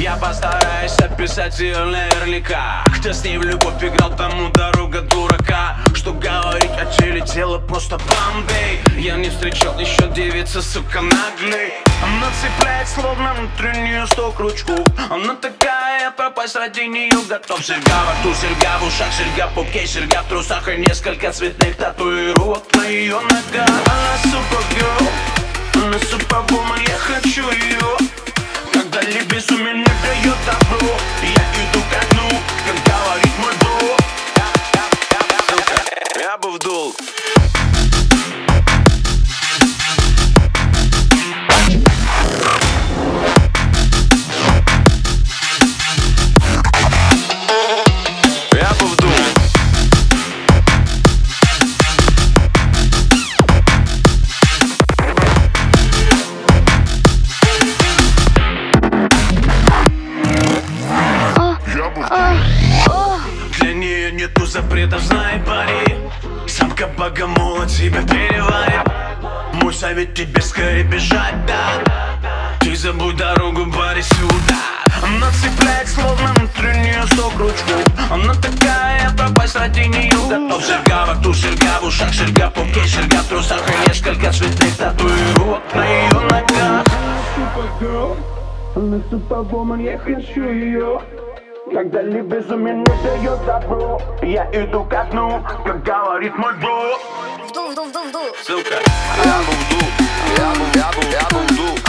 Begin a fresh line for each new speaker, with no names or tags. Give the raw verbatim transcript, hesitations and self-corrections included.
Я постараюсь описать ее наверняка. Кто с ней в любовь играл, тому дорога дурака. Что говорить о теле, тело просто бомбей. Я не встречал еще девицы, сука, наглей. Она цепляет словно внутреннюю сто крючков. Она такая, я пропасть ради нее готов. Серьга во рту, серьга в ушах, серьга в пупке, серьга в трусах и несколько цветных татуировок на ее ногах. Она супергерл, она супервумен, я хочу ее. Когда ли безумие не дает добро, я иду ко дну, как говорит мой друг. Я бы вдул. Я бы вдул. Для нее нету запретов, знай, пари. Самка богомола тебя переварит. Мой совет тебе скорее бежать, да. Ты забудь дорогу, пари, сюда. Она цепляет словно внутреннюю сто крючков. Она такая, пропасть ради нее готов. Серьга во рту, серьга в ушах, серьга в пупке, серьга в трусах и несколько цветных татуировок на ее ногах. Она супервумен, я хочу ее. Когда ли безумие не дает добро, я иду ко дну, как говорит мой бро.
Вдул, вдул, вдул, вдул.
Ссылка. Я бы вдул, я бы, я бы, я бы вдул.